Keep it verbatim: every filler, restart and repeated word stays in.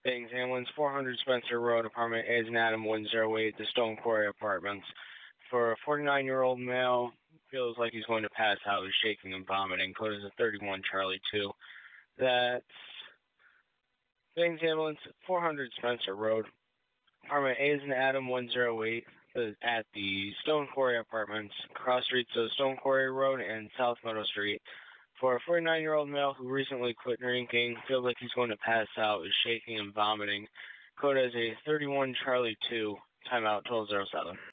Bang's Ambulance, four hundred Spencer Road, apartment A is an Adam one zero eight, the Stone Quarry Apartments. For a forty-nine-year-old male, feels like he's going to pass out, is shaking and vomiting. Code is a thirty-one Charlie two. That's Bang's Ambulance, four hundred Spencer Road, apartment A is an Adam one zero eight, at the Stone Quarry Apartments, cross streets of Stone Quarry Road and South Meadow Street. For a forty-nine-year-old male who recently quit drinking, feels like he's going to pass out, is shaking and vomiting. Code as a thirty-one Charlie two, timeout twelve oh seven.